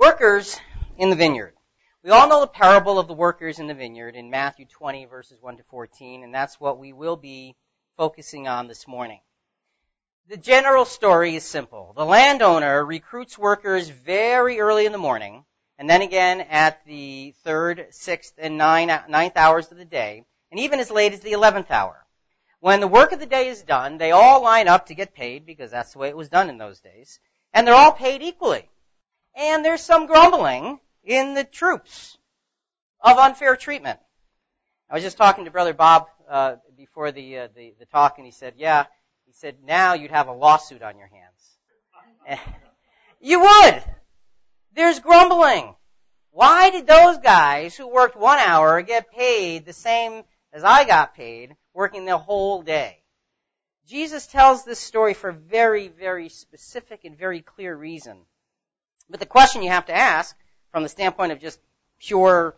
Workers in the vineyard. We all know the parable of the workers in the vineyard in Matthew 20, verses 1 to 14, and that's what we will be focusing on this morning. The general story is simple. The landowner recruits workers very early in the morning, and then again at the 3rd, 6th, and 9th hours of the day, and even as late as the 11th hour. When the work of the day is done, they all line up to get paid, because that's the way it was done in those days, and they're all paid equally. And there's some grumbling in the troops of unfair treatment. I was just talking to Brother Bob before the talk, and he said, now you'd have a lawsuit on your hands. You would. There's grumbling. Why did those guys who worked 1 hour get paid the same as I got paid working the whole day? Jesus tells this story for a very, very specific and very clear reason. But the question you have to ask from the standpoint of just pure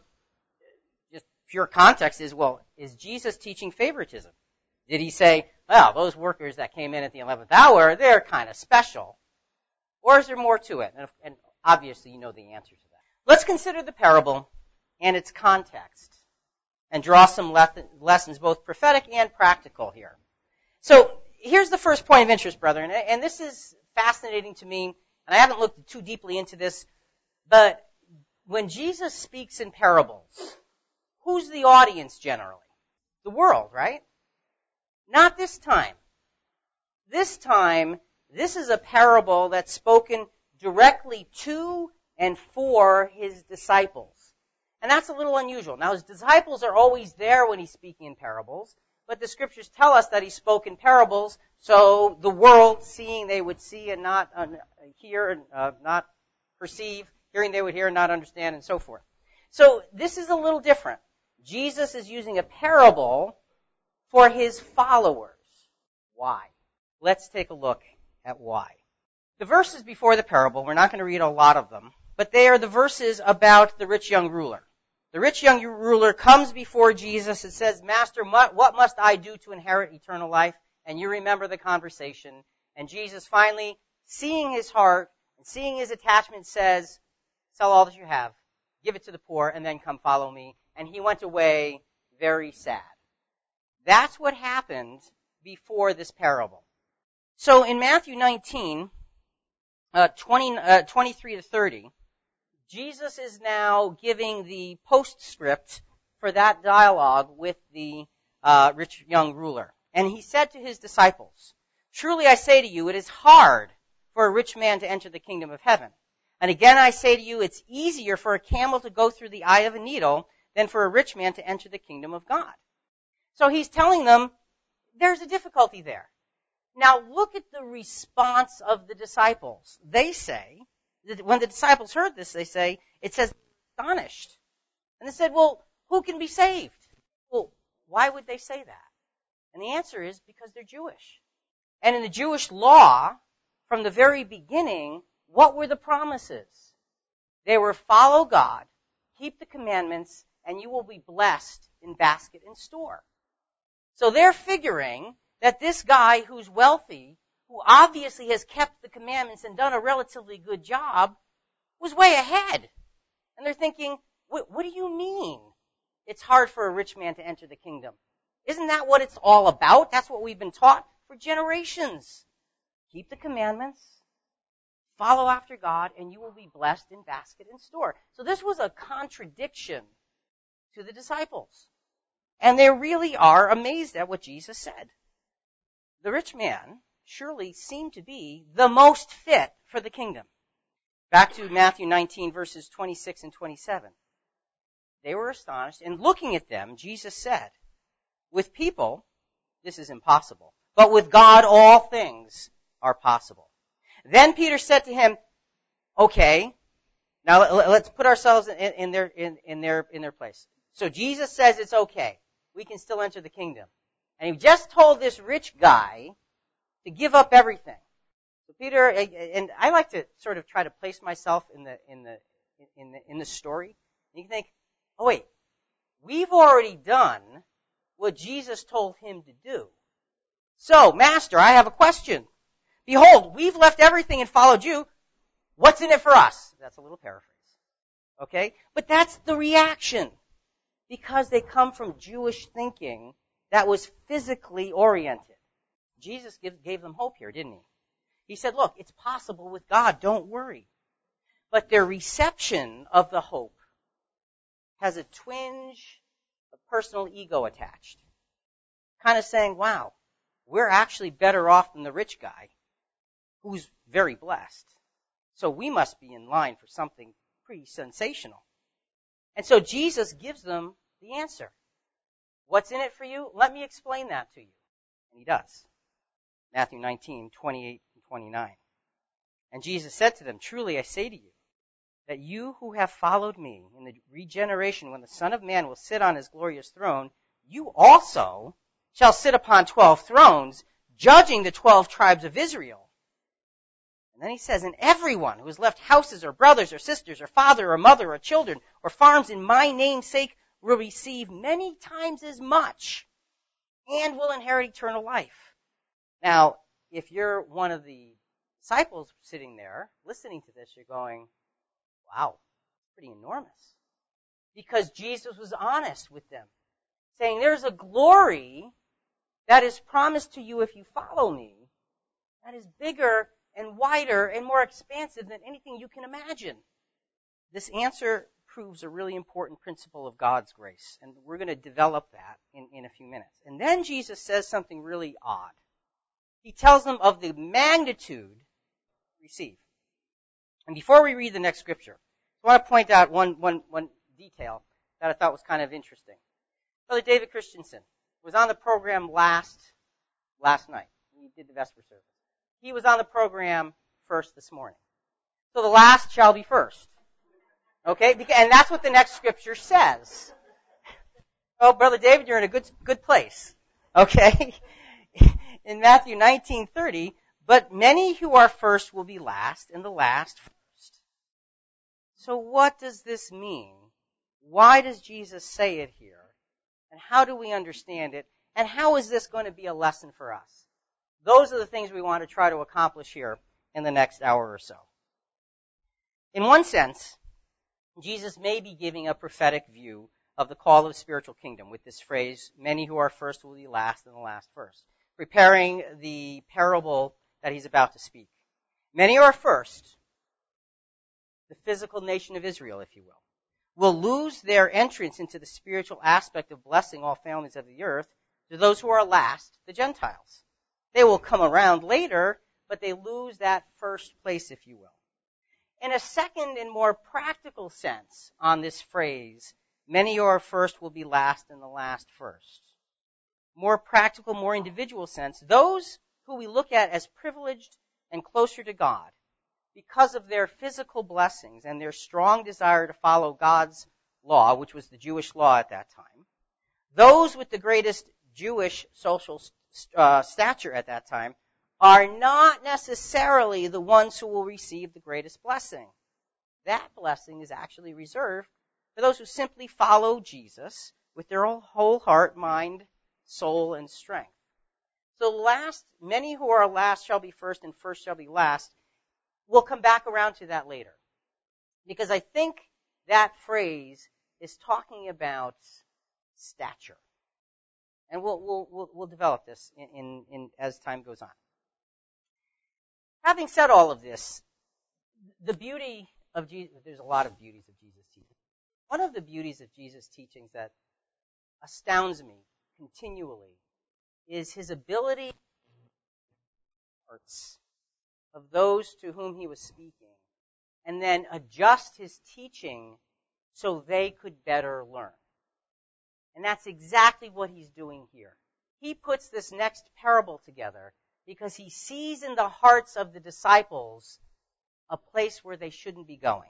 context is, well, is Jesus teaching favoritism? Did he say, well, those workers that came in at the 11th hour, they're kind of special? Or is there more to it? And obviously you know the answer to that. Let's consider the parable and its context and draw some lessons, both prophetic and practical here. So here's the first point of interest, brethren, and this is fascinating to me, and I haven't looked too deeply into this, but when Jesus speaks in parables, who's the audience generally? The world, right? Not this time. This time, this is a parable that's spoken directly to and for his disciples. And that's a little unusual. Now, his disciples are always there when he's speaking in parables, but the scriptures tell us that he spoke in parables, so the world, seeing they would see and not hear and not perceive, hearing they would hear and not understand, and so forth. So this is a little different. Jesus is using a parable for his followers. Why? Let's take a look at why. The verses before the parable, we're not going to read a lot of them, but they are the verses about the rich young ruler. The rich young ruler comes before Jesus and says, Master, what must I do to inherit eternal life? And you remember the conversation. And Jesus finally, seeing his heart and seeing his attachment, says, sell all that you have, give it to the poor, and then come follow me. And he went away very sad. That's what happened before this parable. So in Matthew 19, 23 to 30, Jesus is now giving the postscript for that dialogue with the rich young ruler. And he said to his disciples, truly I say to you, it is hard for a rich man to enter the kingdom of heaven. And again I say to you, it's easier for a camel to go through the eye of a needle than for a rich man to enter the kingdom of God. So he's telling them there's a difficulty there. Now look at the response of the disciples. They say, when the disciples heard this, they say, it says, astonished. And they said, well, who can be saved? Well, why would they say that? And the answer is because they're Jewish. And in the Jewish law, from the very beginning, what were the promises? They were follow God, keep the commandments, and you will be blessed in basket and store. So they're figuring that this guy who's wealthy, who obviously has kept the commandments and done a relatively good job, was way ahead. And they're thinking, what do you mean it's hard for a rich man to enter the kingdom? Isn't that what it's all about? That's what we've been taught for generations. Keep the commandments, follow after God, and you will be blessed in basket and store. So this was a contradiction to the disciples. And they really are amazed at what Jesus said. The rich man surely seemed to be the most fit for the kingdom. Back to Matthew 19, verses 26 and 27. They were astonished, and looking at them, Jesus said, with people, this is impossible, but with God all things are possible. Then Peter said to him, okay, now let's put ourselves in their place. So Jesus says it's okay. We can still enter the kingdom. And he just told this rich guy to give up everything. So Peter, and I like to sort of try to place myself in the story. And you think, oh wait, we've already done what Jesus told him to do. So, Master, I have a question. Behold, we've left everything and followed you. What's in it for us? That's a little paraphrase. Okay? But that's the reaction, because they come from Jewish thinking that was physically oriented. Jesus gave them hope here, didn't he? He said, look, it's possible with God, don't worry. But their reception of the hope has a twinge of personal ego attached. Kind of saying, wow, we're actually better off than the rich guy who's very blessed. So we must be in line for something pretty sensational. And so Jesus gives them the answer. What's in it for you? Let me explain that to you. And he does. Matthew 19:28 and 29. And Jesus said to them, truly I say to you, that you who have followed me in the regeneration, when the Son of Man will sit on his glorious throne, you also shall sit upon 12 thrones, judging the 12 tribes of Israel. And then he says, and everyone who has left houses or brothers or sisters or father or mother or children or farms in my name's sake will receive many times as much and will inherit eternal life. Now, if you're one of the disciples sitting there listening to this, you're going, wow, it's pretty enormous. Because Jesus was honest with them, saying there's a glory that is promised to you if you follow me that is bigger and wider and more expansive than anything you can imagine. This answer proves a really important principle of God's grace, and we're going to develop that in a few minutes. And then Jesus says something really odd. He tells them of the magnitude received. And before we read the next scripture, I want to point out one detail that I thought was kind of interesting. Brother David Christensen was on the program last night. He did the Vesper service. He was on the program first this morning. So the last shall be first. Okay? And that's what the next scripture says. Oh, Brother David, you're in a good place. Okay? In Matthew 19:30, but many who are first will be last, and the last first. So what does this mean? Why does Jesus say it here? And how do we understand it? And how is this going to be a lesson for us? Those are the things we want to try to accomplish here in the next hour or so. In one sense, Jesus may be giving a prophetic view of the call of the spiritual kingdom with this phrase, many who are first will be last and the last first, preparing the parable that he's about to speak. Many who are first, the physical nation of Israel, if you will lose their entrance into the spiritual aspect of blessing all families of the earth to those who are last, the Gentiles. They will come around later, but they lose that first place, if you will. In a second and more practical sense on this phrase, many who are first will be last and the last first. More practical, more individual sense, those who we look at as privileged and closer to God because of their physical blessings and their strong desire to follow God's law, which was the Jewish law at that time, those with the greatest Jewish social stature at that time are not necessarily the ones who will receive the greatest blessing. That blessing is actually reserved for those who simply follow Jesus with their whole heart, mind, soul, and strength. So many who are last shall be first and first shall be last. We'll come back around to that later. Because I think that phrase is talking about stature. And we'll develop this in as time goes on. Having said all of this, the beauty of Jesus, there's a lot of beauties of Jesus' teaching. One of the beauties of Jesus' teachings that astounds me continually is his ability hearts of those to whom he was speaking, and then adjust his teaching so they could better learn. And that's exactly what he's doing here. He puts this next parable together because he sees in the hearts of the disciples a place where they shouldn't be going.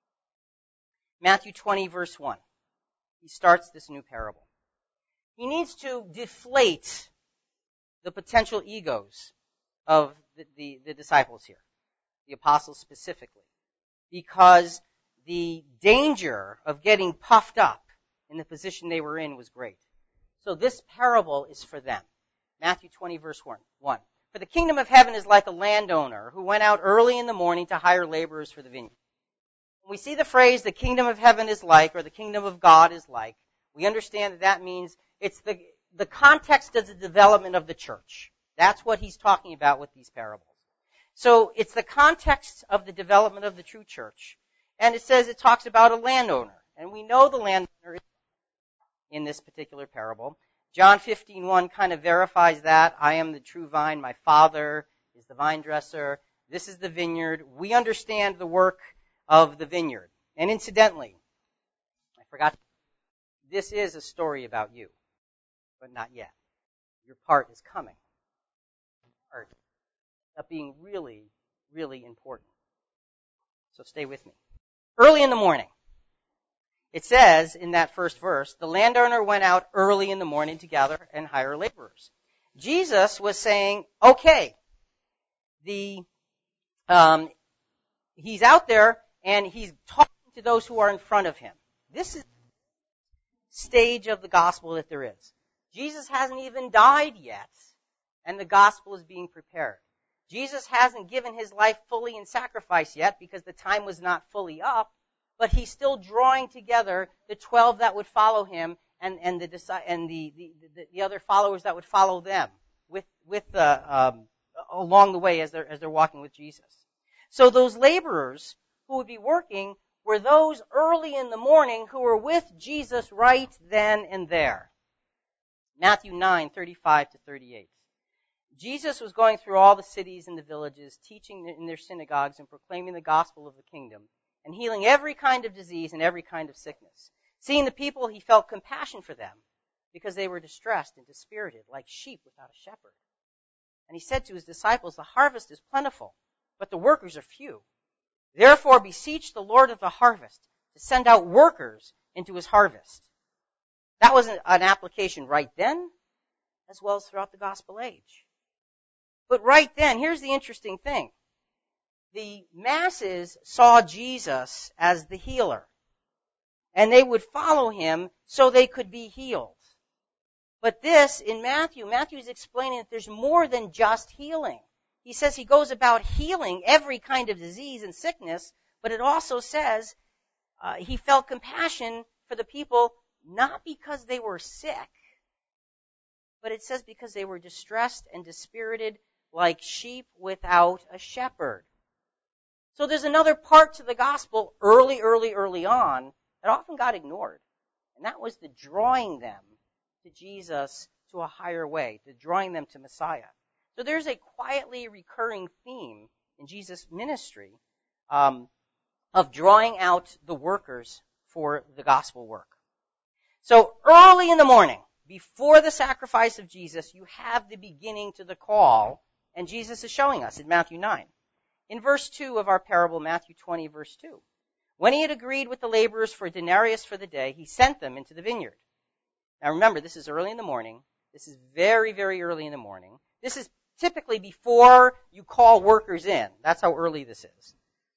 Matthew 20, verse 1. He starts this new parable. He needs to deflate the potential egos of the disciples here, the apostles specifically, because the danger of getting puffed up in the position they were in was great. So this parable is for them. Matthew 20, verse 1. For the kingdom of heaven is like a landowner who went out early in the morning to hire laborers for the vineyard. When we see the phrase, the kingdom of heaven is like, or the kingdom of God is like, we understand that that means it's the context of the development of the church. That's what he's talking about with these parables. So it's the context of the development of the true church. And it talks about a landowner. And we know the landowner in this particular parable. John 15:1 kind of verifies that. I am the true vine. My Father is the vine dresser. This is the vineyard. We understand the work of the vineyard. And incidentally, I forgot, this is a story about you, but not yet. Your part is coming. Part of being really, really important. So stay with me. Early in the morning, it says in that first verse, the landowner went out early in the morning to gather and hire laborers. Jesus was saying, okay, he's out there and he's talking to those who are in front of him. This is the stage of the gospel that there is. Jesus hasn't even died yet, and the gospel is being prepared. Jesus hasn't given his life fully in sacrifice yet because the time was not fully up, but he's still drawing together the 12 that would follow him and the other followers that would follow them along the way as they're walking with Jesus. So those laborers who would be working were those early in the morning who were with Jesus right then and there. Matthew 9:35-38. Jesus was going through all the cities and the villages, teaching in their synagogues and proclaiming the gospel of the kingdom, and healing every kind of disease and every kind of sickness. Seeing the people, he felt compassion for them, because they were distressed and dispirited, like sheep without a shepherd. And he said to his disciples, the harvest is plentiful, but the workers are few. Therefore beseech the Lord of the harvest to send out workers into his harvest. That was an application right then, as well as throughout the gospel age. But right then, here's the interesting thing. The masses saw Jesus as the healer, and they would follow him so they could be healed. But this, in Matthew is explaining that there's more than just healing. He says he goes about healing every kind of disease and sickness, but it also says he felt compassion for the people, not because they were sick, but it says because they were distressed and dispirited like sheep without a shepherd. So there's another part to the gospel early on that often got ignored. And that was the drawing them to Jesus to a higher way, the drawing them to Messiah. So there's a quietly recurring theme in Jesus' ministry of drawing out the workers for the gospel work. So early in the morning, before the sacrifice of Jesus, you have the beginning to the call, and Jesus is showing us in Matthew 9. In verse 2 of our parable, Matthew 20, verse 2, when he had agreed with the laborers for a denarius for the day, he sent them into the vineyard. Now remember, this is early in the morning. This is very, very early in the morning. This is typically before you call workers in. That's how early this is.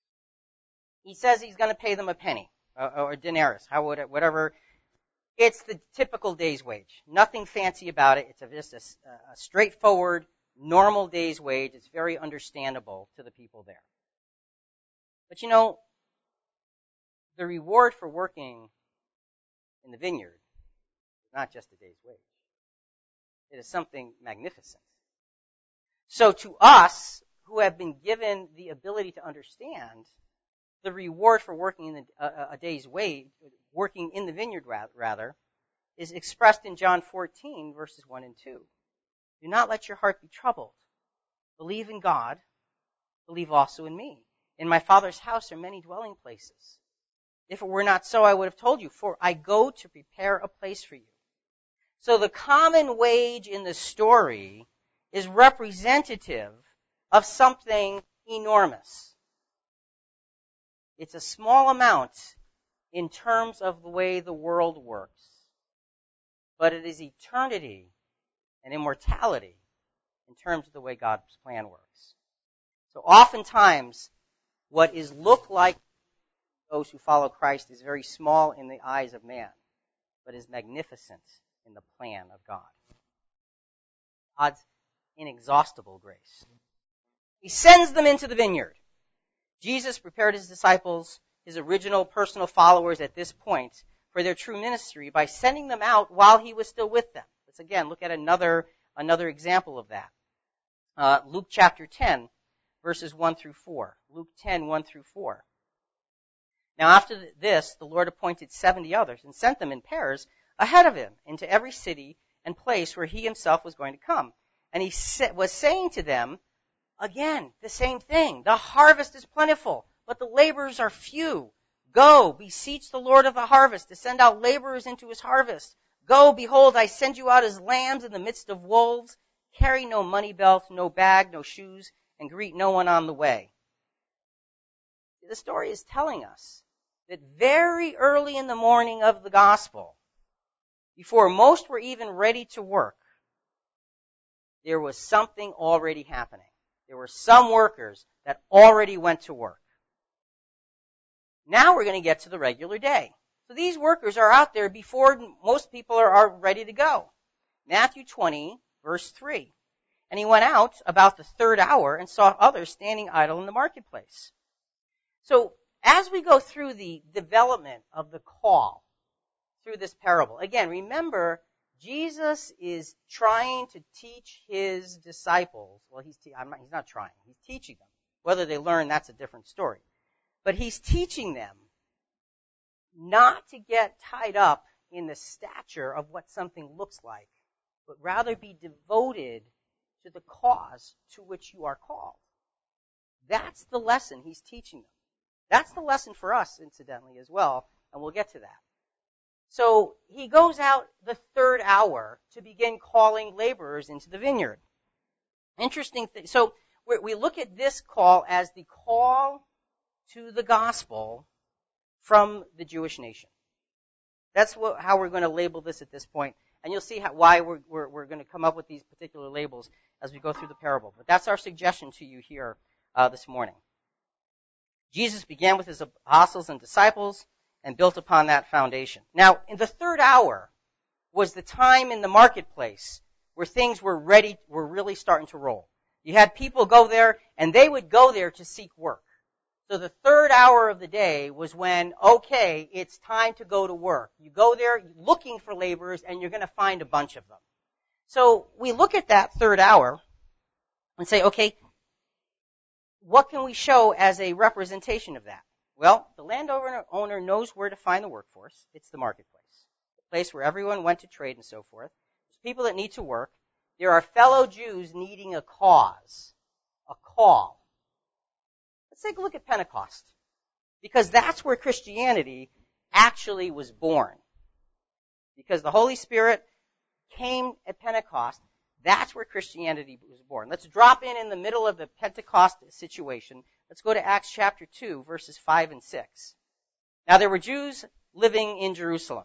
He says he's going to pay them a penny, or a denarius, whatever. It's the typical day's wage. Nothing fancy about it. It's just a straightforward, normal day's wage. It's very understandable to the people there. But you know, the reward for working in the vineyard is not just a day's wage. It is something magnificent. So to us, who have been given the ability to understand, the reward for working in a day's wage, working in the vineyard rather, is expressed in John 14, verses 1 and 2. Do not let your heart be troubled. Believe in God. Believe also in me. In my Father's house are many dwelling places. If it were not so, I would have told you, for I go to prepare a place for you. So the common wage in the story is representative of something enormous. It's a small amount in terms of the way the world works, but it is eternity and immortality in terms of the way God's plan works. So oftentimes, what is looked like those who follow Christ is very small in the eyes of man, but is magnificent in the plan of God. God's inexhaustible grace. He sends them into the vineyard. Jesus prepared his disciples his original personal followers at this point for their true ministry by sending them out while he was still with them. Let's again look at another example of that. Luke chapter 10, verses 1 through 4. Luke 10, 1 through 4. Now after this, the Lord appointed 70 others and sent them in pairs ahead of him into every city and place where he himself was going to come. And he was saying to them, again, the same thing. The harvest is plentiful, but the laborers are few. Go, beseech the Lord of the harvest to send out laborers into his harvest. Go, behold, I send you out as lambs in the midst of wolves. Carry no money belt, no bag, no shoes, and greet no one on the way. The story is telling us that very early in the morning of the gospel, before most were even ready to work, there was something already happening. There were some workers that already went to work. Now we're going to get to the regular day. So these workers are out there before most people are ready to go. Matthew 20, verse 3. And he went out about the third hour and saw others standing idle in the marketplace. So as we go through the development of the call through this parable, again, remember, Jesus is trying to teach his disciples. Well, he's not trying. He's teaching them. Whether they learn, that's a different story. But he's teaching them not to get tied up in the stature of what something looks like, but rather be devoted to the cause to which you are called. That's the lesson he's teaching them. That's the lesson for us, incidentally, as well, and we'll get to that. So he goes out the third hour to begin calling laborers into the vineyard. Interesting thing. So we look at this call as the call to the gospel from the Jewish nation. That's how we're going to label this at this point. And you'll see why we're going to come up with these particular labels as we go through the parable. But that's our suggestion to you here this morning. Jesus began with his apostles and disciples and built upon that foundation. Now, in the third hour was the time in the marketplace where things were really starting to roll. You had people go there, and they would go there to seek work. So the third hour of the day was when, okay, it's time to go to work. You go there looking for laborers, and you're going to find a bunch of them. So we look at that third hour and say, okay, what can we show as a representation of that? Well, the landowner knows where to find the workforce. It's the marketplace, the place where everyone went to trade and so forth. There's people that need to work. There are fellow Jews needing a cause, a call. Let's take a look at Pentecost, because that's where Christianity actually was born. Because the Holy Spirit came at Pentecost, that's where Christianity was born. Let's drop in the middle of the Pentecost situation. Let's go to Acts chapter 2, verses 5 and 6. Now there were Jews living in Jerusalem.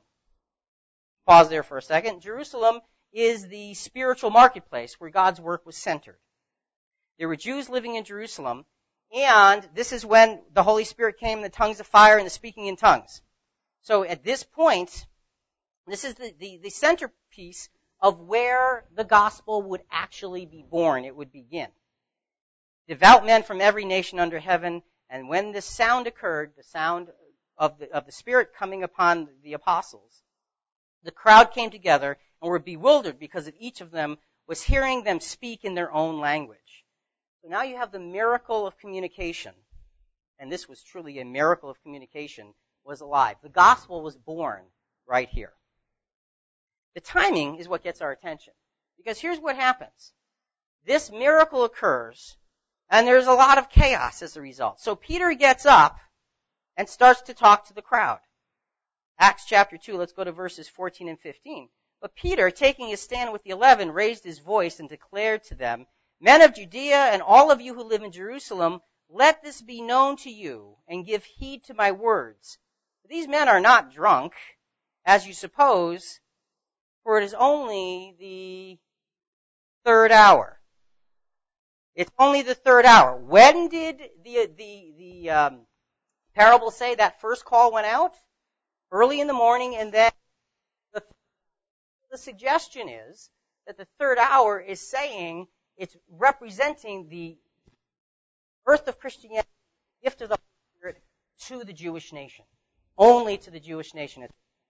Pause there for a second. Jerusalem is the spiritual marketplace where God's work was centered. There were Jews living in Jerusalem, and this is when the Holy Spirit came in the tongues of fire and the speaking in tongues. So at this point, this is the centerpiece of where the gospel would actually be born. It would begin. Devout men from every nation under heaven, and when this sound occurred, the sound of the Spirit coming upon the apostles, the crowd came together and were bewildered because of each of them was hearing them speak in their own language. So now you have the miracle of communication, and this was truly a miracle of communication, was alive. The gospel was born right here. The timing is what gets our attention, because here's what happens. This miracle occurs, and there's a lot of chaos as a result. So Peter gets up and starts to talk to the crowd. Acts chapter 2, let's go to verses 14 and 15. But Peter, taking his stand with the 11, raised his voice and declared to them, Men of Judea and all of you who live in Jerusalem, let this be known to you, and give heed to my words. These men are not drunk, as you suppose, for it is only the third hour. It's only the third hour. When did the parable say that first call went out? Early in the morning, and then the suggestion is that the third hour is saying it's representing the birth of Christianity, the gift of the Holy Spirit to the Jewish nation. Only to the Jewish nation.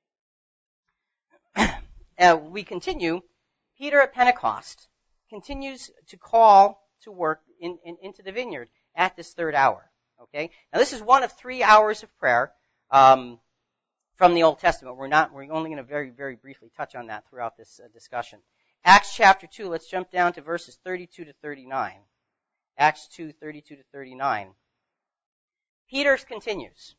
We continue. Peter at Pentecost continues to call to work into the vineyard at this third hour. Okay? Now this is one of 3 hours of prayer from the Old Testament. We're only going to very, very briefly touch on that throughout this discussion. Acts chapter 2, let's jump down to verses 32 to 39. Acts 2, 32 to 39. Peter continues.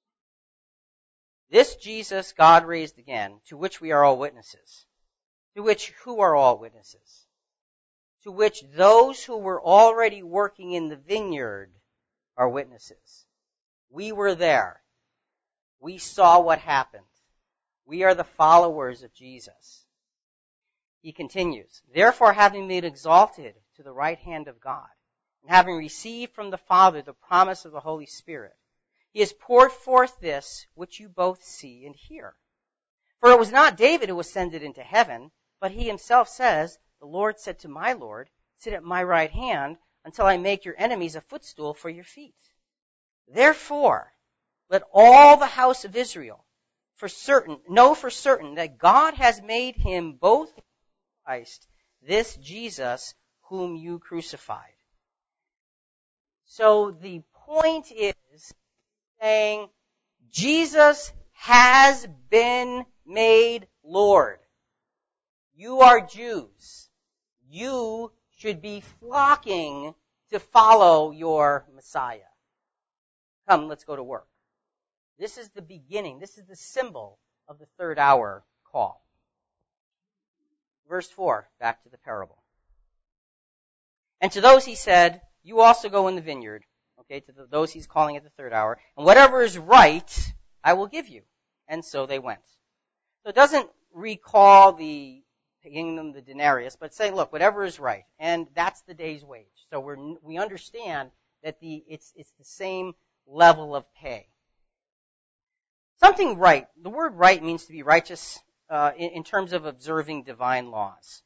This Jesus God raised again, to which we are all witnesses. To which who are all witnesses? To which those who were already working in the vineyard are witnesses. We were there. We saw what happened. We are the followers of Jesus. He continues, therefore having been exalted to the right hand of God, and having received from the Father the promise of the Holy Spirit, he has poured forth this which you both see and hear. For it was not David who ascended into heaven, but he himself says, the Lord said to my Lord, sit at my right hand until I make your enemies a footstool for your feet. Therefore, let all the house of Israel know for certain that God has made him both Christ, this Jesus whom you crucified. So the point is saying Jesus has been made Lord. You are Jews. You should be flocking to follow your Messiah. Come, let's go to work. This is the beginning. This is the symbol of the third hour call. Verse 4, back to the parable. And to those he said, you also go in the vineyard. Okay, to those he's calling at the third hour. And whatever is right, I will give you. And so they went. So it doesn't recall paying them the denarius, but say, look, whatever is right. And that's the day's wage. So we understand that it's the same level of pay. Something right. The word right means to be righteous in terms of observing divine laws.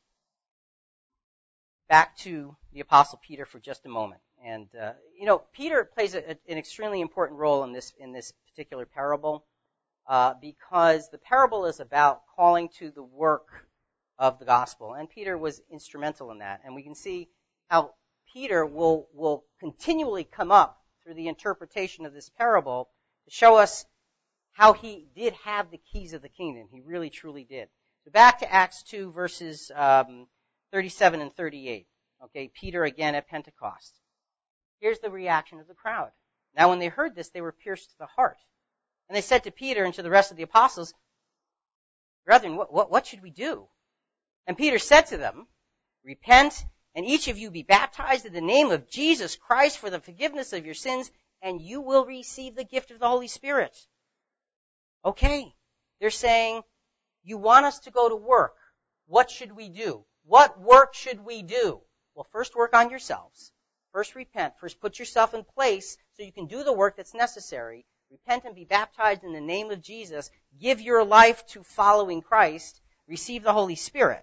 Back to the Apostle Peter for just a moment. And, Peter plays an extremely important role in this particular parable because the parable is about calling to the work of the gospel. And Peter was instrumental in that. And we can see how Peter will continually come up through the interpretation of this parable to show us how he did have the keys of the kingdom. He really, truly did. So back to Acts 2, verses 37 and 38. Okay, Peter again at Pentecost. Here's the reaction of the crowd. Now when they heard this, they were pierced to the heart. And they said to Peter and to the rest of the apostles, brethren, what should we do? And Peter said to them, repent, and each of you be baptized in the name of Jesus Christ for the forgiveness of your sins, and you will receive the gift of the Holy Spirit. Okay, they're saying, you want us to go to work. What should we do? What work should we do? Well, first work on yourselves. First repent. First put yourself in place so you can do the work that's necessary. Repent and be baptized in the name of Jesus. Give your life to following Christ. Receive the Holy Spirit.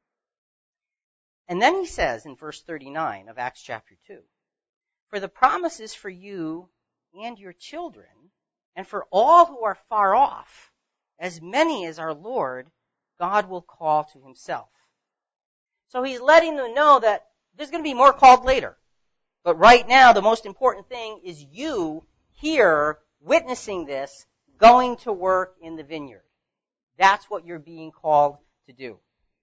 And then he says in verse 39 of Acts chapter 2, for the promise is for you and your children, and for all who are far off, as many as our Lord God will call to himself. So he's letting them know that there's going to be more called later. But right now, the most important thing is you here witnessing this, going to work in the vineyard. That's what you're being called to do.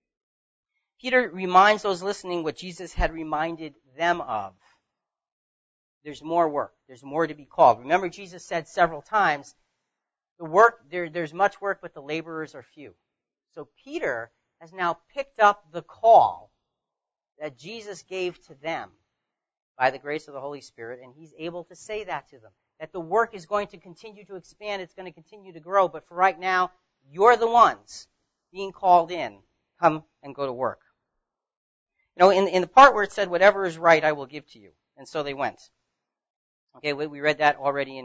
Peter reminds those listening what Jesus had reminded them of. There's more work. There's more to be called. Remember, Jesus said several times, there's much work, but the laborers are few. So Peter has now picked up the call that Jesus gave to them by the grace of the Holy Spirit, and he's able to say that to them, that the work is going to continue to expand, it's going to continue to grow, but for right now, you're the ones being called in. Come and go to work. In the part where it said, whatever is right, I will give to you. And so they went. Okay, we read that already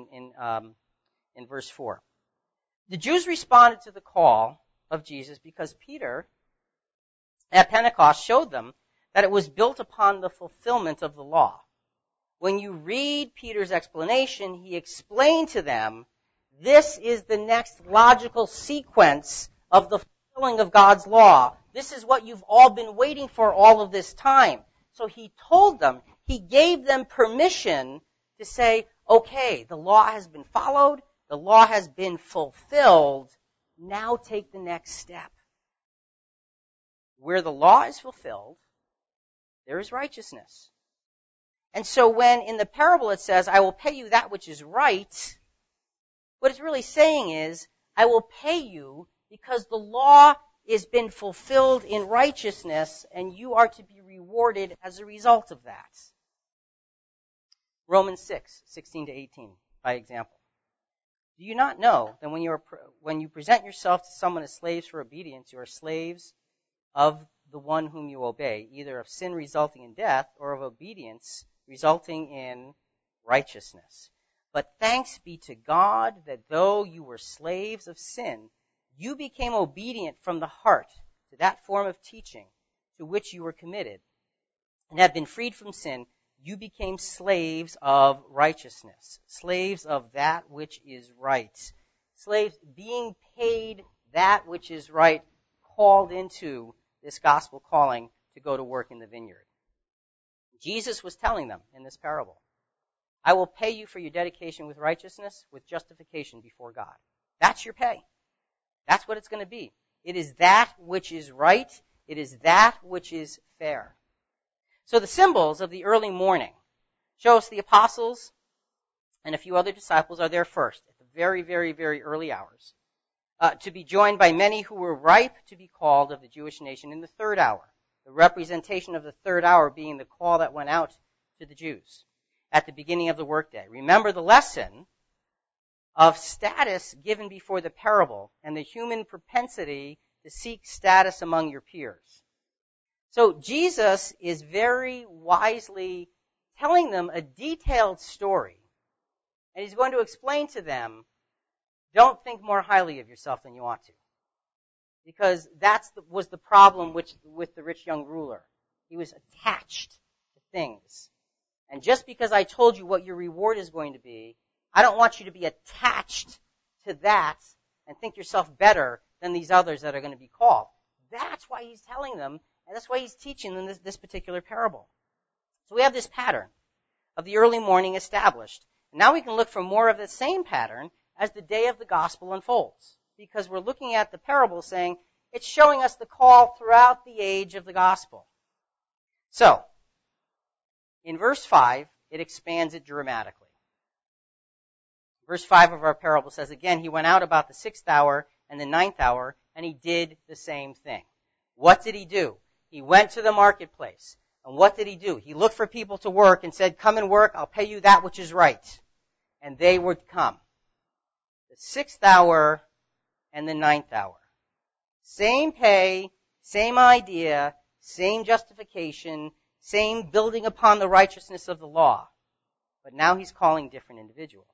in verse 4. The Jews responded to the call of Jesus because Peter at Pentecost showed them that it was built upon the fulfillment of the law. when you read Peter's explanation, he explained to them, this is the next logical sequence of the fulfilling of God's law. This is what you've all been waiting for all of this time. So he told them, he gave them permission to say, okay, the law has been followed, the law has been fulfilled, now take the next step. Where the law is fulfilled, there is righteousness. And so when in the parable it says, I will pay you that which is right, what it's really saying is, I will pay you because the law has been fulfilled in righteousness, and you are to be rewarded as a result of that. Romans 6:16-18, by example. Do you not know that when you present yourself to someone as slaves for obedience, you are slaves of the one whom you obey, either of sin resulting in death or of obedience resulting in righteousness? But thanks be to God that though you were slaves of sin, you became obedient from the heart to that form of teaching to which you were committed, and have been freed from sin. You became slaves of righteousness, slaves of that which is right. Slaves being paid that which is right, called into this gospel calling to go to work in the vineyard. Jesus was telling them in this parable, I will pay you for your dedication with righteousness, with justification before God. That's your pay. That's what it's going to be. It is that which is right. It is that which is fair. So the symbols of the early morning show us the apostles and a few other disciples are there first, at the very, very, very early hours, to be joined by many who were ripe to be called of the Jewish nation in the third hour, the representation of the third hour being the call that went out to the Jews at the beginning of the workday. Remember the lesson of status given before the parable and the human propensity to seek status among your peers. So Jesus is very wisely telling them a detailed story, and he's going to explain to them, don't think more highly of yourself than you ought to. Because was the problem with the rich young ruler. He was attached to things. And just because I told you what your reward is going to be, I don't want you to be attached to that and think yourself better than these others that are going to be called. That's why he's telling them, and that's why he's teaching them this particular parable. So we have this pattern of the early morning established. And now we can look for more of the same pattern as the day of the gospel unfolds. Because we're looking at the parable saying, it's showing us the call throughout the age of the gospel. So, in verse 5, it expands it dramatically. Verse 5 of our parable says, again, he went out about the 6th hour and the 9th hour, and he did the same thing. What did he do? He went to the marketplace. And what did he do? He looked for people to work and said, come and work, I'll pay you that which is right. And they would come. The 6th hour and the 9th hour. Same pay, same idea, same justification, same building upon the righteousness of the law. But now he's calling different individuals.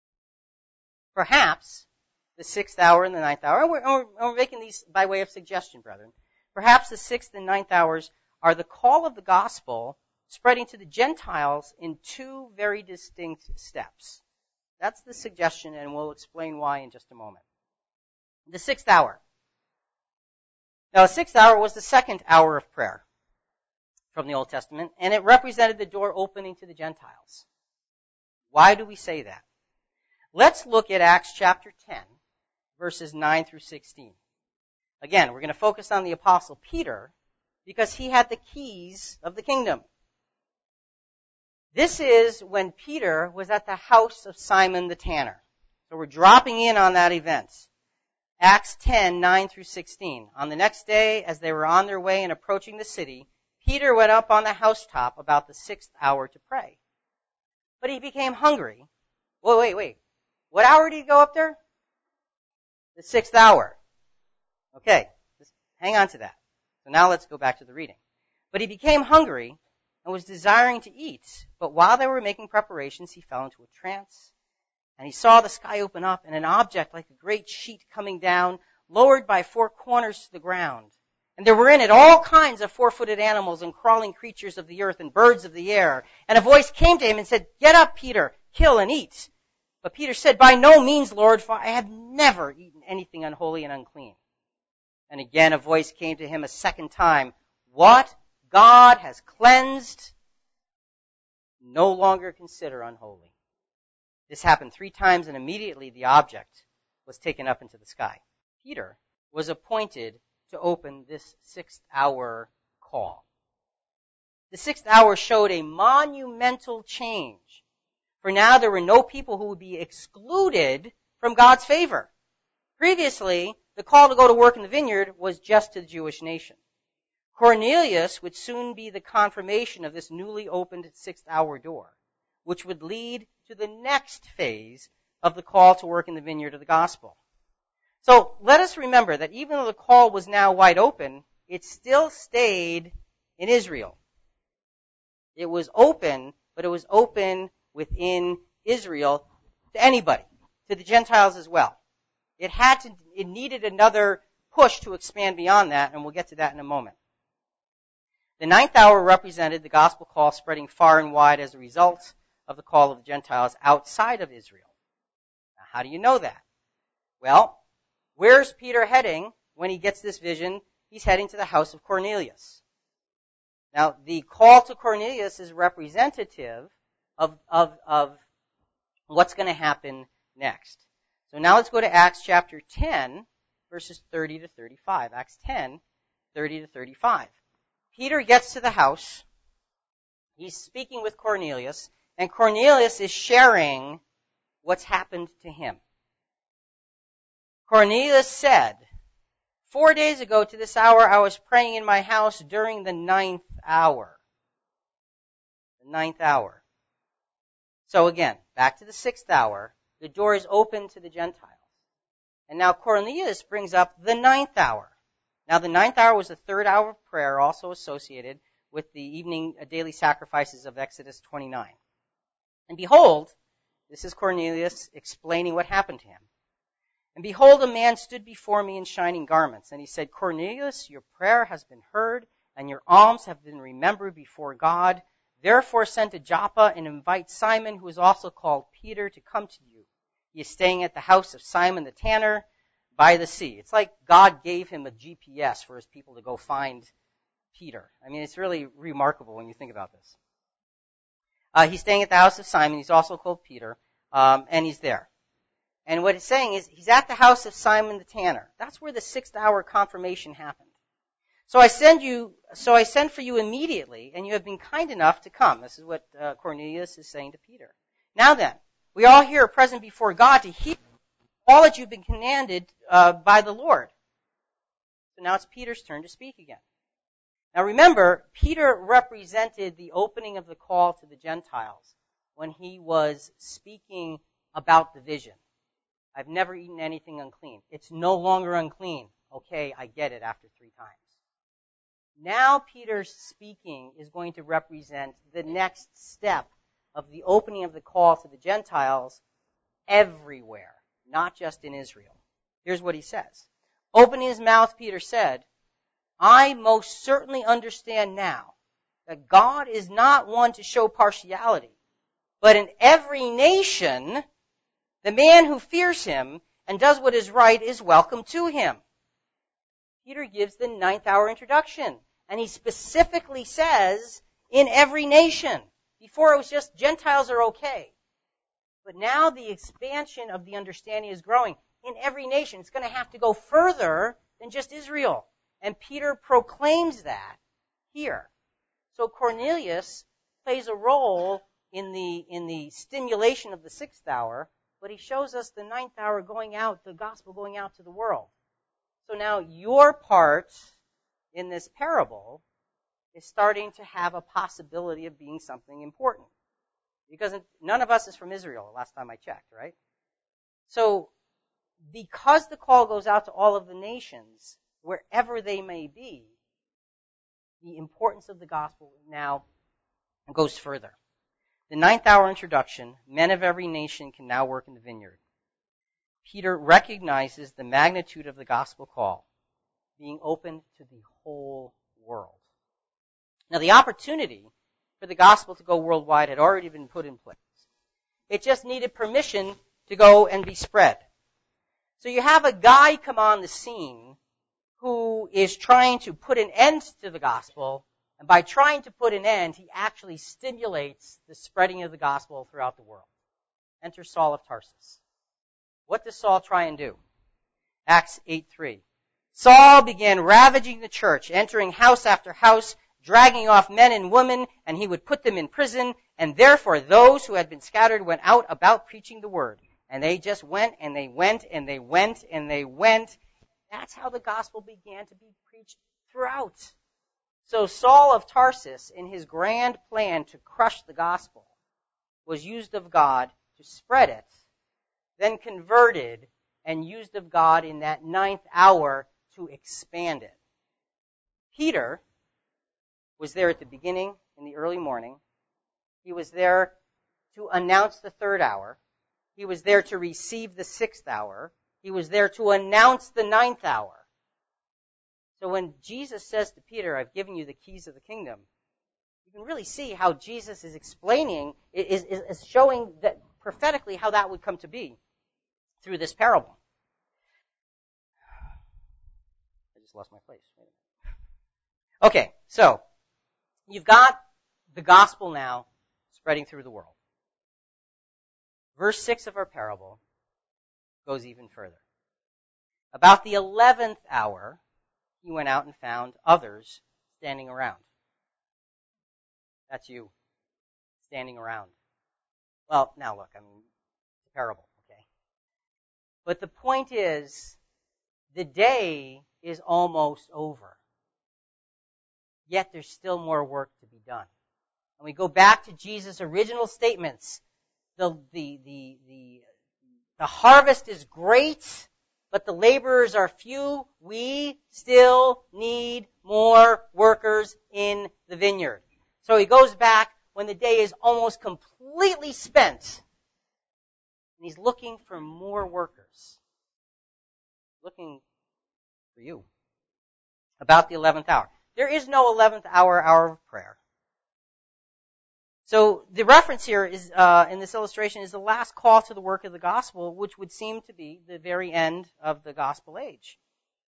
Perhaps the 6th hour and the 9th hour, and we're making these by way of suggestion, brethren. Perhaps the 6th and 9th hours are the call of the gospel spreading to the Gentiles in two very distinct steps. That's the suggestion, and we'll explain why in just a moment. The 6th hour. Now, the 6th hour was the second hour of prayer from the Old Testament, and it represented the door opening to the Gentiles. Why do we say that? Let's look at Acts chapter 10, verses 9 through 16. Again, we're going to focus on the Apostle Peter because he had the keys of the kingdom. This is when Peter was at the house of Simon the tanner. So we're dropping in on that event. Acts 10, 9 through 16. On the next day, as they were on their way and approaching the city, Peter went up on the housetop about the 6th hour to pray. But he became hungry. Wait. What hour did he go up there? The 6th hour. Okay, just hang on to that. So now let's go back to the reading. But he became hungry and was desiring to eat. But while they were making preparations, he fell into a trance. And he saw the sky open up and an object like a great sheet coming down, lowered by 4 corners to the ground. And there were in it all kinds of four-footed animals and crawling creatures of the earth and birds of the air. And a voice came to him and said, "Get up, Peter, kill and eat." But Peter said, "By no means, Lord, for I have never eaten anything unholy and unclean." And again a voice came to him a second time, "What God has cleansed, no longer consider unholy." This happened 3 times, and immediately the object was taken up into the sky. Peter was appointed to open this 6th hour call. The 6th hour showed a monumental change, for now there were no people who would be excluded from God's favor. Previously, the call to go to work in the vineyard was just to the Jewish nation. Cornelius would soon be the confirmation of this newly opened 6th hour door, which would lead to the next phase of the call to work in the vineyard of the gospel. So let us remember that even though the call was now wide open, it still stayed in Israel. It was open, but it was open within Israel to anybody, to the Gentiles as well. It needed another push to expand beyond that, and we'll get to that in a moment. The 9th hour represented the gospel call spreading far and wide as a result of the call of the Gentiles outside of Israel. Now, how do you know that? Well, where's Peter heading when he gets this vision? He's heading to the house of Cornelius. Now, the call to Cornelius is representative of what's going to happen next. So now let's go to Acts chapter 10, verses 30 to 35. Acts 10, 30 to 35. Peter gets to the house. He's speaking with Cornelius, and Cornelius is sharing what's happened to him. Cornelius said, 4 days ago to this hour I was praying in my house during the 9th hour. The 9th hour. So again, back to the 6th hour, the door is open to the Gentiles. And now Cornelius brings up the 9th hour. Now the 9th hour was the 3rd hour of prayer, also associated with the evening daily sacrifices of Exodus 29. And behold, this is Cornelius explaining what happened to him. And behold, a man stood before me in shining garments. And he said, "Cornelius, your prayer has been heard, and your alms have been remembered before God. Therefore send to Joppa and invite Simon, who is also called Peter, to come to you. He is staying at the house of Simon the tanner by the sea." It's like God gave him a GPS for his people to go find Peter. I mean, it's really remarkable when you think about this. He's staying at the house of Simon. He's also called Peter, and he's there. And what it's saying is he's at the house of Simon the tanner. That's where the 6th hour confirmation happened. So I send for you immediately, and you have been kind enough to come. This is what Cornelius is saying to Peter. Now then, we all here are present before God to hear all that you've been commanded by the Lord. So now it's Peter's turn to speak again. Now remember, Peter represented the opening of the call to the Gentiles when he was speaking about the vision. I've never eaten anything unclean. It's no longer unclean. Okay, I get it after 3 times. Now Peter's speaking is going to represent the next step of the opening of the call to the Gentiles everywhere, not just in Israel. Here's what he says. Opening his mouth, Peter said, "I most certainly understand now that God is not one to show partiality, but in every nation, the man who fears him and does what is right is welcome to him." Peter gives the 9th hour introduction, and he specifically says, in every nation. Before it was just Gentiles are okay. But now the expansion of the understanding is growing. In every nation, it's going to have to go further than just Israel. And Peter proclaims that here. So Cornelius plays a role in the stimulation of the 6th hour, but he shows us the 9th hour going out, the gospel going out to the world. So now your part in this parable is starting to have a possibility of being something important. Because none of us is from Israel, last time I checked, right? So because the call goes out to all of the nations, wherever they may be, the importance of the gospel now goes further. The 9th hour introduction, men of every nation can now work in the vineyard. Peter recognizes the magnitude of the gospel call. being opened to the whole world. Now, the opportunity for the gospel to go worldwide had already been put in place. It just needed permission to go and be spread. So you have a guy come on the scene who is trying to put an end to the gospel, and by trying to put an end, he actually stimulates the spreading of the gospel throughout the world. Enter Saul of Tarsus. What does Saul try and do? Acts 8:3. Saul began ravaging the church, entering house after house, dragging off men and women, and he would put them in prison, and therefore those who had been scattered went out about preaching the word. And they just went, and they went, and they went, and they went. That's how the gospel began to be preached throughout. So Saul of Tarsus, in his grand plan to crush the gospel, was used of God to spread it, then converted and used of God in that 9th hour to expand it. Peter was there at the beginning in the early morning. He was there to announce the 3rd hour. He was there to receive the 6th hour. He was there to announce the 9th hour. So when Jesus says to Peter, I've given you the keys of the kingdom, you can really see how Jesus is explaining, is showing that prophetically how that would come to be through this parable. I just lost my place. Okay, so you've got the gospel now spreading through the world. Verse 6 of our parable goes even further. About the 11th hour, he went out and found others standing around. That's you, standing around. Well, now look, it's a parable, okay? But the point is, the day is almost over. Yet there's still more work to be done. And we go back to Jesus' original statements. The harvest is great, but the laborers are few. We still need more workers in the vineyard. So he goes back when the day is almost completely spent, and he's looking for more workers. Looking for you. About the 11th hour. There is no 11th hour of prayer. So the reference here is in this illustration is the last call to the work of the gospel, which would seem to be the very end of the gospel age.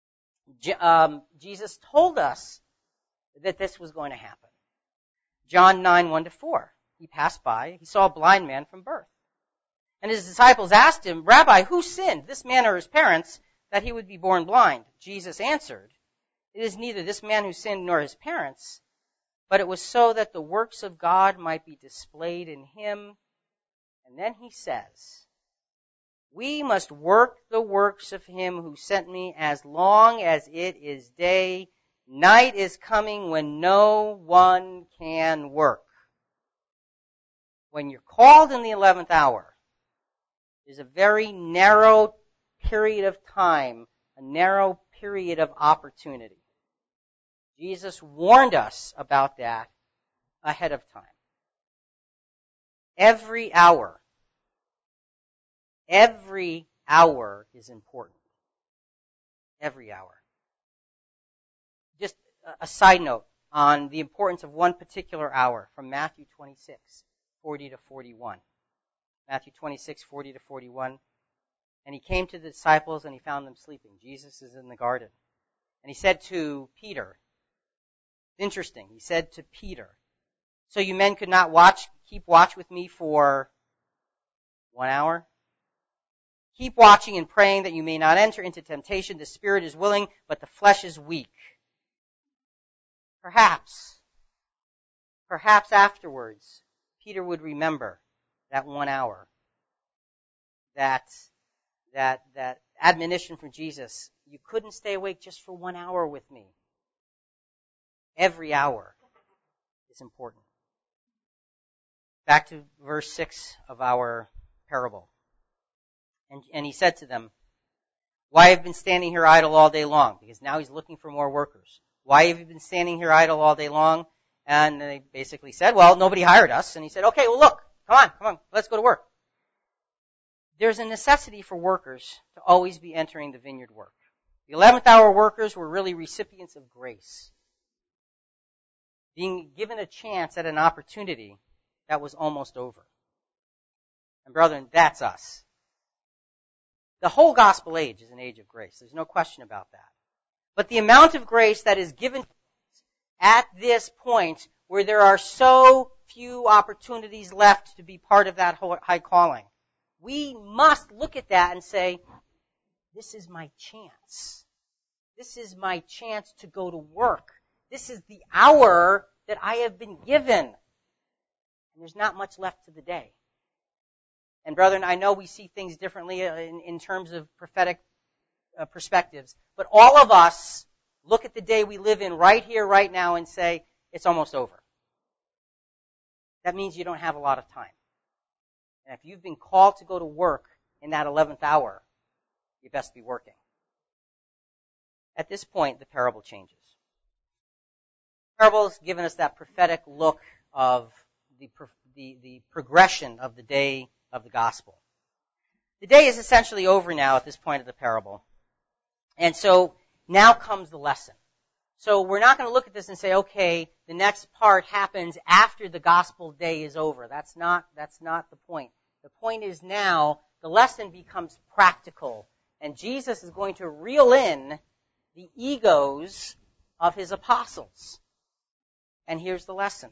Jesus told us that this was going to happen. John 9:1-4. He passed by. He saw a blind man from birth. And his disciples asked him, Rabbi, who sinned, this man or his parents, that he would be born blind? Jesus answered, it is neither this man who sinned nor his parents, but it was so that the works of God might be displayed in him. And then he says, we must work the works of him who sent me as long as it is day. Night is coming when no one can work. When you're called in the 11th hour, there's a very narrow period of time, a narrow period of opportunity. Jesus warned us about that ahead of time. Every hour is important. Every hour. Just a side note on the importance of one particular hour from Matthew 26:40-41. Matthew 26:40-41. And he came to the disciples and he found them sleeping. Jesus is in the garden. And he said to Peter, interesting, he said to Peter, so you men could not keep watch with me for 1 hour? Keep watching and praying that you may not enter into temptation. The spirit is willing, but the flesh is weak. Perhaps afterwards, Peter would remember that 1 hour, that admonition from Jesus. You couldn't stay awake just for 1 hour with me. Every hour is important. Back to verse 6 of our parable. And he said to them, why have you been standing here idle all day long? Because now he's looking for more workers. Why have you been standing here idle all day long? And they basically said, well, nobody hired us. And he said, okay, well look, come on, let's go to work. There's a necessity for workers to always be entering the vineyard work. The 11th hour workers were really recipients of grace, being given a chance at an opportunity that was almost over. And brethren, that's us. The whole gospel age is an age of grace. There's no question about that. But the amount of grace that is given at this point where there are so few opportunities left to be part of that high calling, we must look at that and say, this is my chance. This is my chance to go to work. This is the hour that I have been given. And there's not much left to the day. And brethren, I know we see things differently in terms of prophetic perspectives, but all of us look at the day we live in right here, right now, and say, it's almost over. That means you don't have a lot of time. And if you've been called to go to work in that 11th hour, you best be working. At this point, the parable changes. The parable has given us that prophetic look of the progression of the day of the gospel. The day is essentially over now at this point of the parable. And so now comes the lesson. So we're not going to look at this and say, okay, the next part happens after the gospel day is over. That's not the point. The point is now the lesson becomes practical. And Jesus is going to reel in the egos of his apostles. And here's the lesson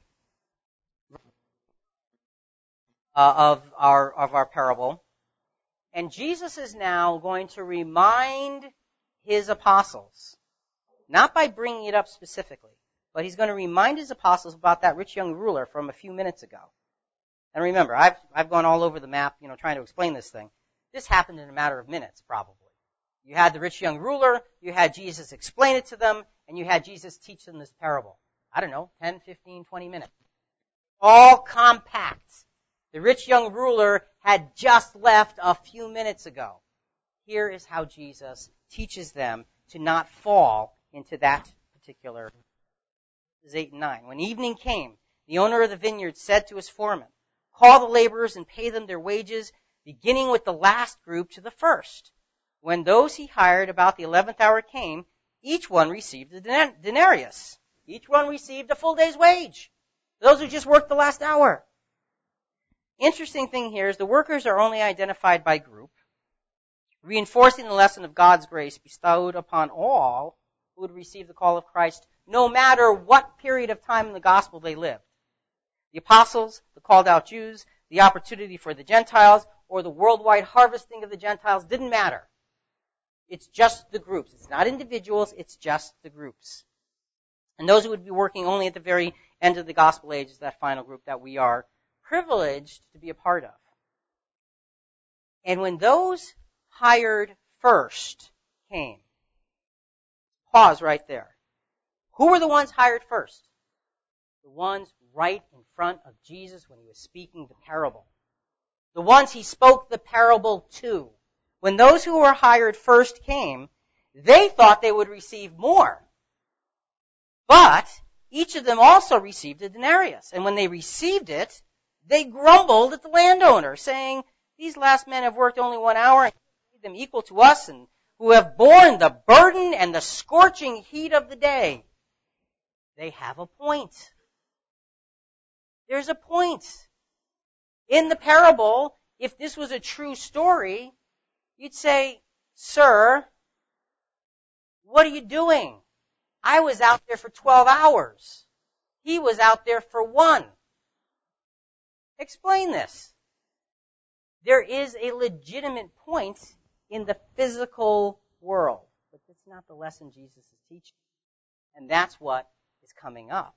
of our parable. And Jesus is now going to remind his apostles, not by bringing it up specifically, but he's going to remind his apostles about that rich young ruler from a few minutes ago. And remember, I've gone all over the map, trying to explain this thing. This happened in a matter of minutes, probably. You had the rich young ruler, you had Jesus explain it to them, and you had Jesus teach them this parable. I don't know, 10, 15, 20 minutes. All compact. The rich young ruler had just left a few minutes ago. Here is how Jesus teaches them to not fall into that particular. This is 8 and 9. When evening came, the owner of the vineyard said to his foreman, call the laborers and pay them their wages, beginning with the last group to the first. When those he hired about the 11th hour came, each one received a denarius. Each one received a full day's wage. Those who just worked the last hour. Interesting thing here is the workers are only identified by group, reinforcing the lesson of God's grace bestowed upon all who would receive the call of Christ, no matter what period of time in the gospel they lived. The apostles, the called out Jews, the opportunity for the Gentiles, or the worldwide harvesting of the Gentiles didn't matter. It's just the groups. It's not individuals, it's just the groups. And those who would be working only at the very end of the gospel age is that final group that we are privileged to be a part of. And when those hired first came, pause right there. Who were the ones hired first? The ones right in front of Jesus when he was speaking the parable. The ones he spoke the parable to. When those who were hired first came, they thought they would receive more. But each of them also received a denarius. And when they received it, they grumbled at the landowner, saying, these last men have worked only 1 hour and made them equal to us, and who have borne the burden and the scorching heat of the day. They have a point. There's a point. In the parable, if this was a true story, you'd say, sir, what are you doing? I was out there for 12 hours. He was out there for 1. Explain this. There is a legitimate point in the physical world, but that's not the lesson Jesus is teaching. And that's what is coming up.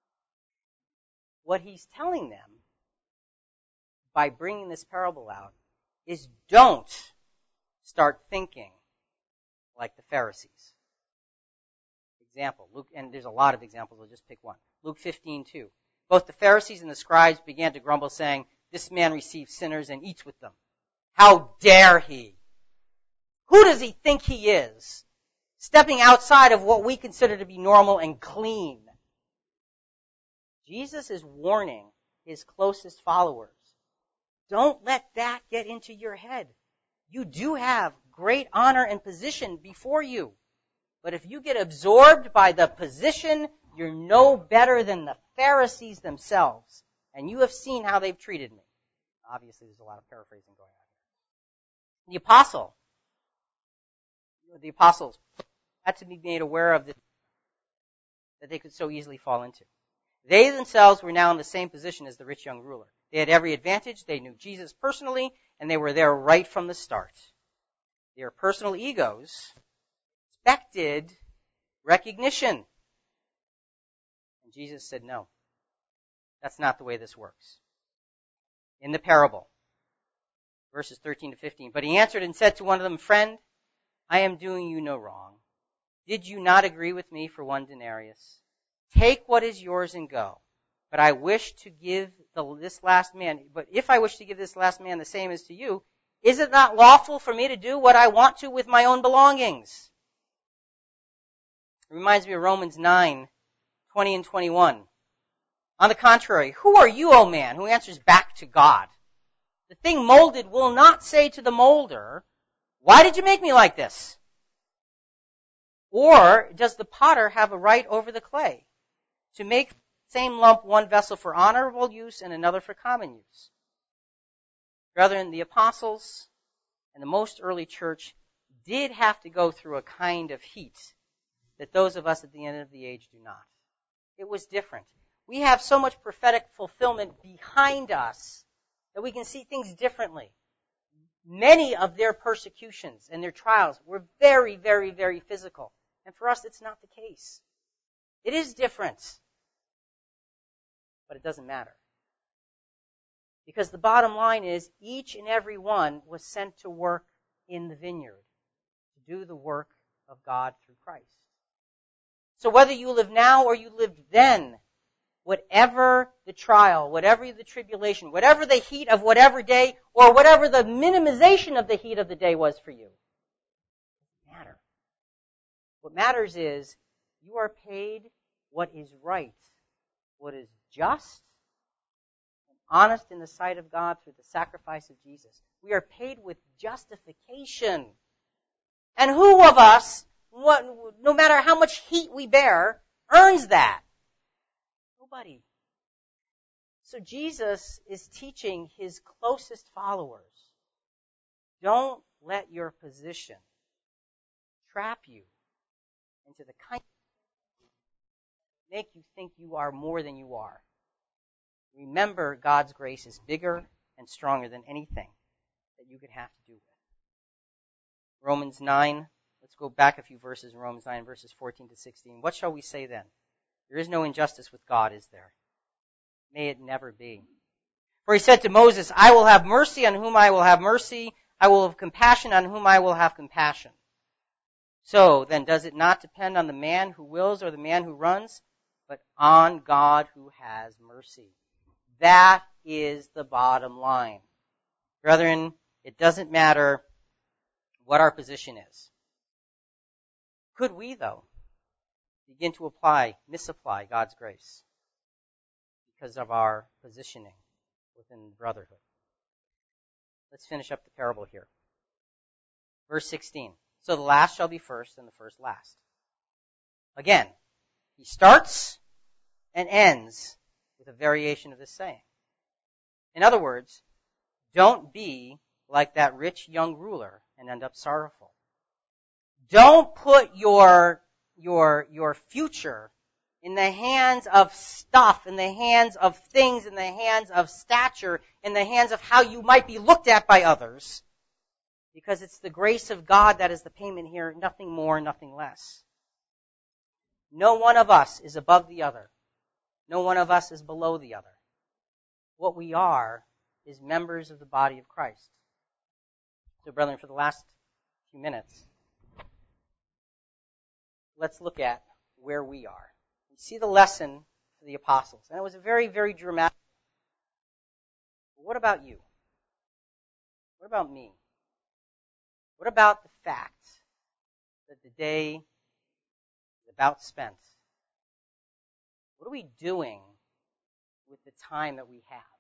What he's telling them by bringing this parable out is don't start thinking like the Pharisees. Example, Luke, and there's a lot of examples, I'll just pick one. Luke 15:2. Both the Pharisees and the scribes began to grumble, saying, this man receives sinners and eats with them. How dare he? Who does he think he is? Stepping outside of what we consider to be normal and clean. Jesus is warning his closest followers. Don't let that get into your head. You do have great honor and position before you. But if you get absorbed by the position, you're no better than the Pharisees themselves. And you have seen how they've treated me. Obviously, there's a lot of paraphrasing going on here. The apostles had to be made aware of this, that they could so easily fall into. They themselves were now in the same position as the rich young ruler. They had every advantage. They knew Jesus personally, and they were there right from the start. Their personal egos expected recognition. And Jesus said, no, that's not the way this works. In the parable, verses 13 to 15, but he answered and said to one of them, friend, I am doing you no wrong. Did you not agree with me for 1 denarius? Take what is yours and go. But if I wish to give this last man the same as to you, is it not lawful for me to do what I want to with my own belongings? It reminds me of Romans 9, 20 and 21. On the contrary, who are you, O man, who answers back to God? The thing molded will not say to the molder, why did you make me like this? Or does the potter have a right over the clay to make the same lump one vessel for honorable use and another for common use? Brethren, the apostles and the most early church did have to go through a kind of heat that those of us at the end of the age do not. It was different. We have so much prophetic fulfillment behind us that we can see things differently. Many of their persecutions and their trials were very, very, very physical. And for us, it's not the case. It is different. But it doesn't matter. Because the bottom line is, each and every one was sent to work in the vineyard, to do the work of God through Christ. So whether you live now or you lived then, whatever the trial, whatever the tribulation, whatever the heat of whatever day, or whatever the minimization of the heat of the day was for you, it doesn't matter. What matters is you are paid what is right, what is just, and honest in the sight of God through the sacrifice of Jesus. We are paid with justification. And who of us, no matter how much heat we bear, earns that? Nobody. So Jesus is teaching his closest followers, don't let your position trap you into the kind of make you think you are more than you are. Remember, God's grace is bigger and stronger than anything that you could have to do with. Romans 9, let's go back a few verses in Romans 9, verses 14 to 16. What shall we say then? There is no injustice with God, is there? May it never be. For he said to Moses, I will have mercy on whom I will have mercy. I will have compassion on whom I will have compassion. So then, does it not depend on the man who wills or the man who runs, but on God who has mercy? That is the bottom line. Brethren, it doesn't matter what our position is. Could we, though, begin to misapply God's grace because of our positioning within brotherhood? Let's finish up the parable here. Verse 16. So the last shall be first and the first last. Again, he starts and ends with a variation of this saying. In other words, don't be like that rich young ruler and end up sorrowful. Don't put your future in the hands of stuff, in the hands of things, in the hands of stature, in the hands of how you might be looked at by others. Because it's the grace of God that is the payment here, nothing more, nothing less. No one of us is above the other. No one of us is below the other. What we are is members of the body of Christ. So, brethren, for the last few minutes, let's look at where we are. We see the lesson for the apostles, and it was a very, very dramatic. But what about you? What about me? What about the fact that the day is about spent? What are we doing with the time that we have?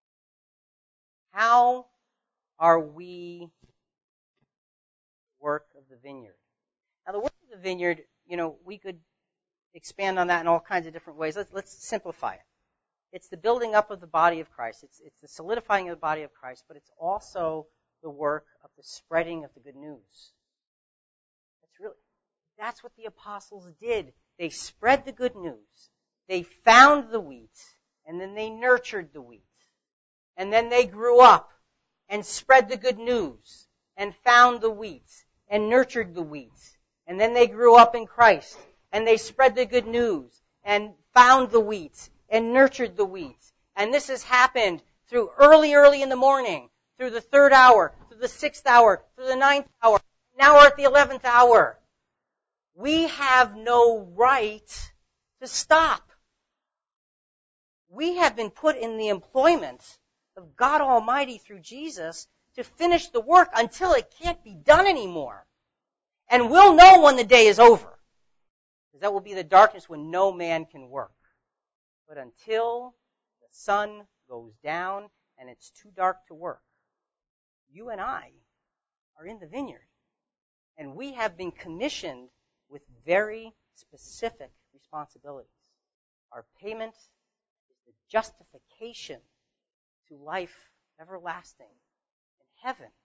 How are we work of the vineyard? Now, the work of the vineyard we could expand on that in all kinds of different ways. Let's simplify it. It's the building up of the body of Christ. It's the solidifying of the body of Christ, but it's also the work of the spreading of the good news. That's what the apostles did. They spread the good news. They found the wheat, and then they nurtured the wheat. And then they grew up and spread the good news and found the wheat and nurtured the wheat. And then they grew up in Christ and they spread the good news and found the wheat and nurtured the wheat. And this has happened through early in the morning, through the 3rd hour, through the 6th hour, through the 9th hour. Now we're at the 11th hour. We have no right to stop. We have been put in the employment of God Almighty through Jesus to finish the work until it can't be done anymore. And we'll know when the day is over. Because that will be the darkness when no man can work. But until the sun goes down and it's too dark to work, you and I are in the vineyard. And we have been commissioned with very specific responsibilities. Our payment is the justification to life everlasting in heaven.